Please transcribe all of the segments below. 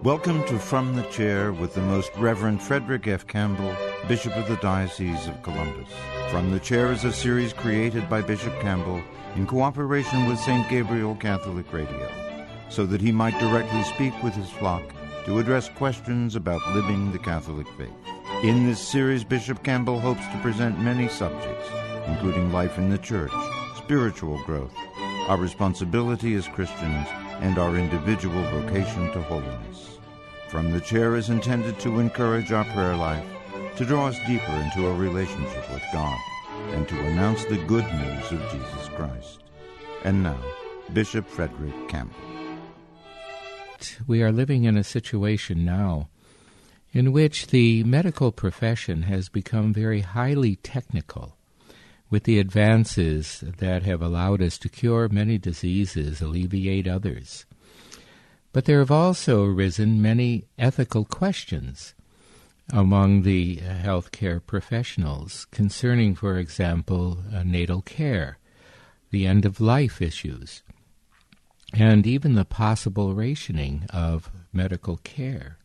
Welcome to From the Chair with the Most Reverend Frederick F. Campbell, Bishop of the Diocese of Columbus. From the Chair is a series created by Bishop Campbell in cooperation with St. Gabriel Catholic Radio, so that he might directly speak with his flock to address questions about living the Catholic faith. In this series, Bishop Campbell hopes to present many subjects, including life in the Church, spiritual growth, our responsibility as Christians, and our individual vocation to holiness. From the Chair is intended to encourage our prayer life, to draw us deeper into a relationship with God, and to announce the good news of Jesus Christ. And now, Bishop Frederick Campbell. We are living in a situation now in which the medical profession has become very highly technical, with the advances that have allowed us to cure many diseases, alleviate others. But there have also arisen many ethical questions among the healthcare professionals concerning, for example, natal care, the end-of-life issues, and even the possible rationing of medical care.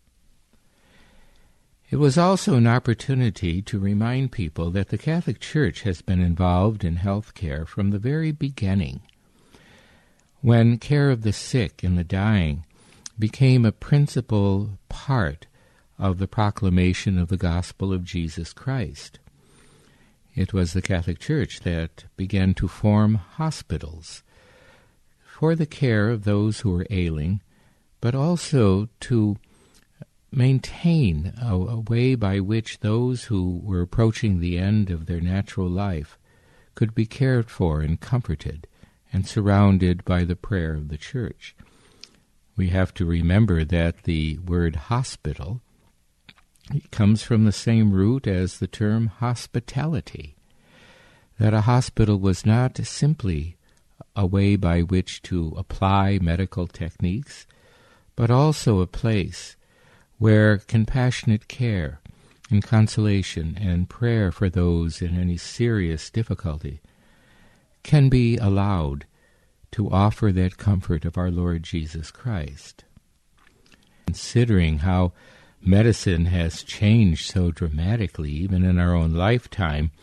It was also an opportunity to remind people that the Catholic Church has been involved in health care from the very beginning, when care of the sick and the dying became a principal part of the proclamation of the gospel of Jesus Christ. It was the Catholic Church that began to form hospitals for the care of those who were ailing, but also to maintain a way by which those who were approaching the end of their natural life could be cared for and comforted and surrounded by the prayer of the Church. We have to remember that the word hospital comes from the same root as the term hospitality, that a hospital was not simply a way by which to apply medical techniques, but also a place where compassionate care and consolation and prayer for those in any serious difficulty can be allowed to offer that comfort of our Lord Jesus Christ. Considering how medicine has changed so dramatically, even in our own lifetime,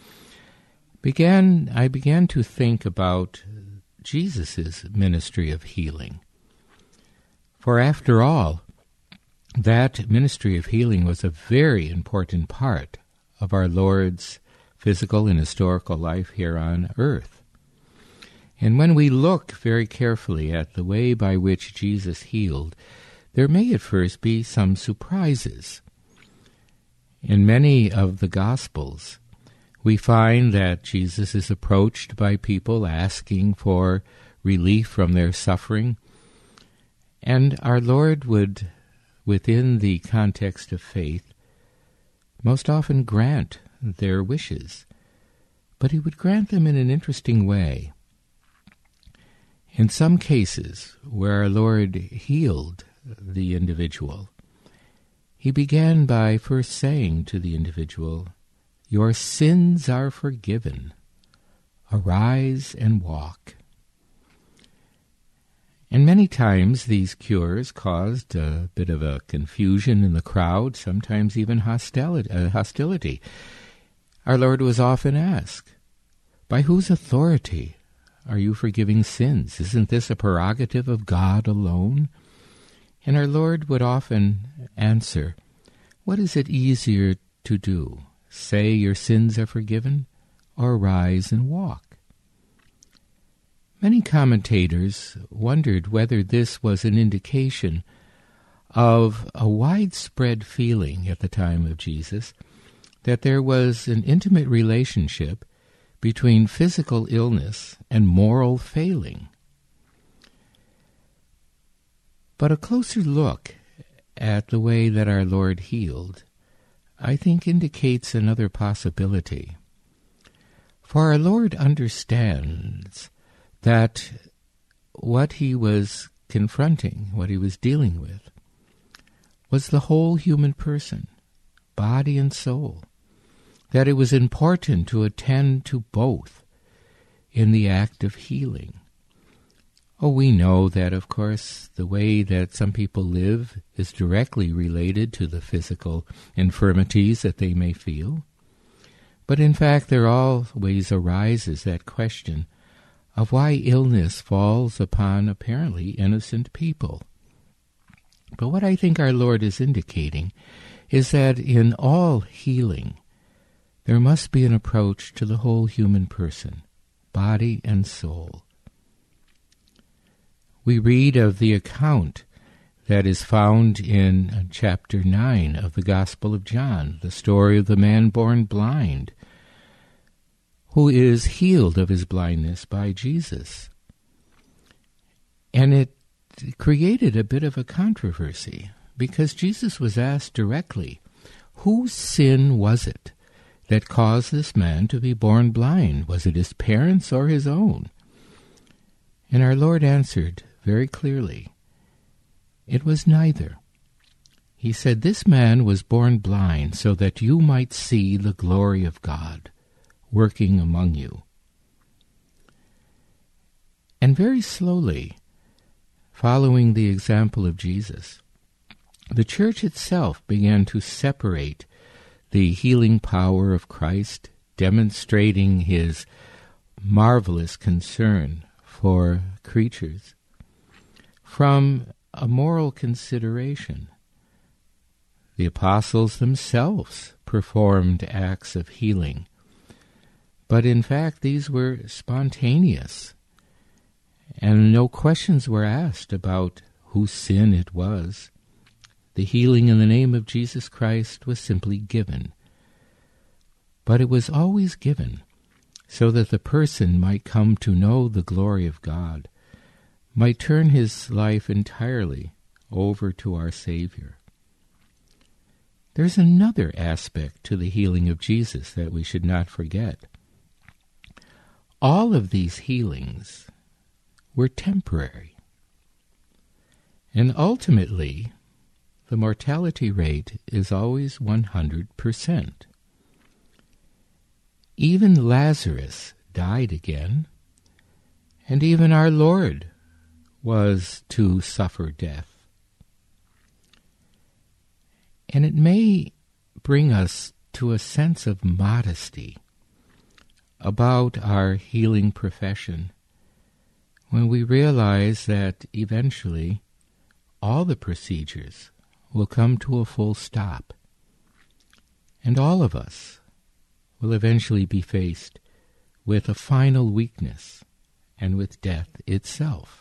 I began to think about Jesus' ministry of healing. For after all, that ministry of healing was a very important part of our Lord's physical and historical life here on earth. And when we look very carefully at the way by which Jesus healed, there may at first be some surprises. In many of the Gospels, we find that Jesus is approached by people asking for relief from their suffering, and our Lord would, within the context of faith, most often grant their wishes, but he would grant them in an interesting way. In some cases where our Lord healed the individual, he began by first saying to the individual, "Your sins are forgiven. Arise and walk." And many times these cures caused a bit of a confusion in the crowd, sometimes even hostility. Our Lord was often asked, "By whose authority are you forgiving sins? Isn't this a prerogative of God alone?" And our Lord would often answer, "What is it easier to do? Say your sins are forgiven, or rise and walk?" Many commentators wondered whether this was an indication of a widespread feeling at the time of Jesus that there was an intimate relationship between physical illness and moral failing. But a closer look at the way that our Lord healed, I think, indicates another possibility. For our Lord understands that what he was confronting, what he was dealing with, was the whole human person, body and soul, that it was important to attend to both in the act of healing. Oh, we know that, of course, the way that some people live is directly related to the physical infirmities that they may feel. But in fact, there always arises that question of why illness falls upon apparently innocent people. But what I think our Lord is indicating is that in all healing, there must be an approach to the whole human person, body and soul. We read of the account that is found in chapter 9 of the Gospel of John, the story of the man born blind, who is healed of his blindness by Jesus. And it created a bit of a controversy, because Jesus was asked directly, whose sin was it that caused this man to be born blind? Was it his parents or his own? And our Lord answered very clearly, it was neither. He said, this man was born blind so that you might see the glory of God working among you. And very slowly, following the example of Jesus, the church itself began to separate the healing power of Christ, demonstrating his marvelous concern for creatures, from a moral consideration. The apostles themselves performed acts of healing, but in fact these were spontaneous, and no questions were asked about whose sin it was. The healing in the name of Jesus Christ was simply given. But it was always given so that the person might come to know the glory of God, might turn his life entirely over to our Savior. There's another aspect to the healing of Jesus that we should not forget. All of these healings were temporary. And ultimately, the mortality rate is always 100%. Even Lazarus died again, and even our Lord was to suffer death. And it may bring us to a sense of modesty about our healing profession when we realize that eventually all the procedures will come to a full stop, and all of us will eventually be faced with a final weakness and with death itself.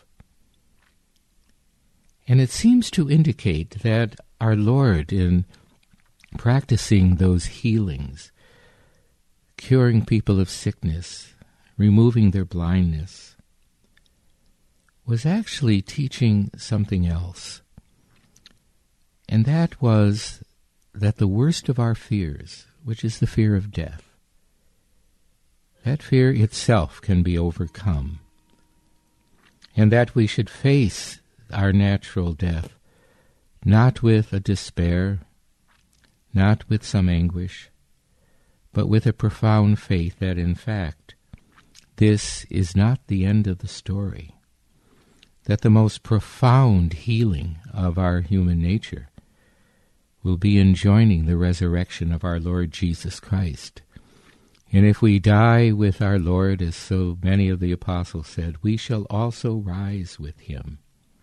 And it seems to indicate that our Lord, in practicing those healings, curing people of sickness, removing their blindness, was actually teaching something else. And that was that the worst of our fears, which is the fear of death, that fear itself can be overcome, and that we should face our natural death not with a despair, not with some anguish, but with a profound faith that, in fact, this is not the end of the story, that the most profound healing of our human nature will be in joining the resurrection of our Lord Jesus Christ. And if we die with our Lord, as so many of the apostles said, we shall also rise with him.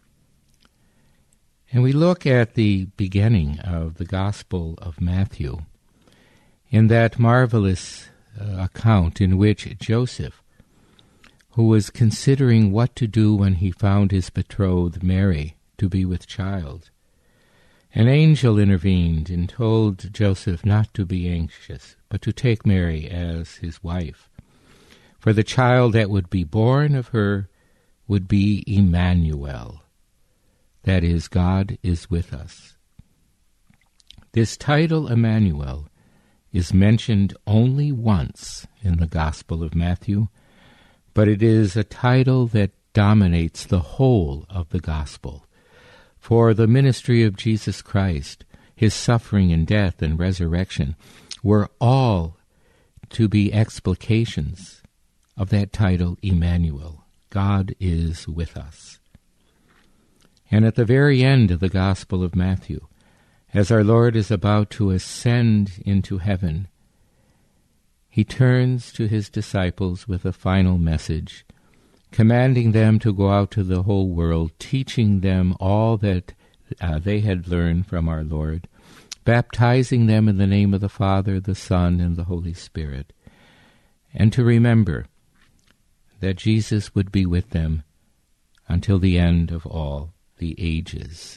And we look at the beginning of the Gospel of Matthew, in that marvelous account in which Joseph, who was considering what to do when he found his betrothed Mary to be with child, an angel intervened and told Joseph not to be anxious, but to take Mary as his wife. For the child that would be born of her would be Emmanuel. That is, God is with us. This title, Emmanuel, is mentioned only once in the Gospel of Matthew, but it is a title that dominates the whole of the Gospel. For the ministry of Jesus Christ, his suffering and death and resurrection, were all to be explications of that title, Emmanuel, God is with us. And at the very end of the Gospel of Matthew, as our Lord is about to ascend into heaven, he turns to his disciples with a final message, commanding them to go out to the whole world, teaching them all that they had learned from our Lord, baptizing them in the name of the Father, the Son, and the Holy Spirit, and to remember that Jesus would be with them until the end of all the ages.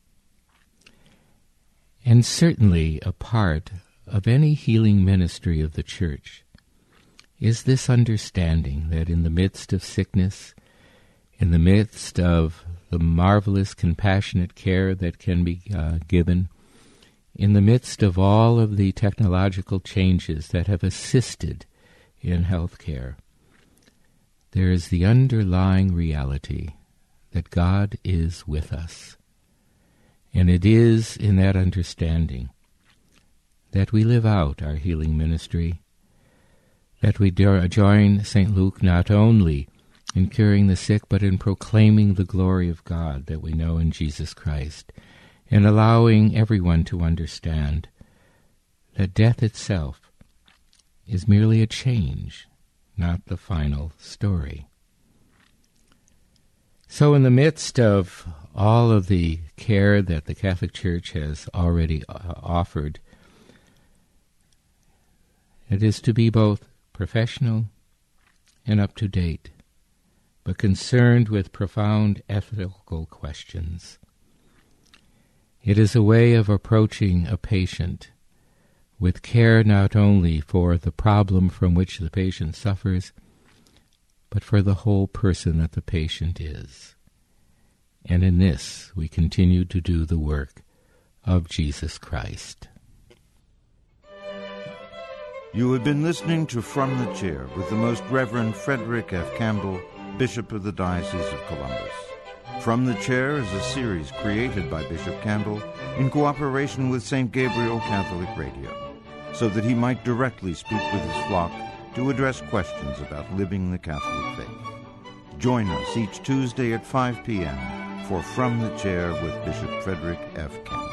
And certainly a part of any healing ministry of the Church is this understanding that in the midst of sickness, in the midst of the marvelous compassionate care that can be given, in the midst of all of the technological changes that have assisted in health care, there is the underlying reality that God is with us. And it is in that understanding that we live out our healing ministry, that we join St. Luke not only in curing the sick, but in proclaiming the glory of God that we know in Jesus Christ, and allowing everyone to understand that death itself is merely a change, not the final story. So in the midst of all of the care that the Catholic Church has already offered, it is to be both professional and up-to-date, but concerned with profound ethical questions. It is a way of approaching a patient with care not only for the problem from which the patient suffers, but for the whole person that the patient is. And in this we continue to do the work of Jesus Christ. You have been listening to From the Chair with the Most Reverend Frederick F. Campbell, Bishop of the Diocese of Columbus. From the Chair is a series created by Bishop Campbell in cooperation with St. Gabriel Catholic Radio, so that he might directly speak with his flock to address questions about living the Catholic faith. Join us each Tuesday at 5 p.m. for From the Chair with Bishop Frederick F. Campbell.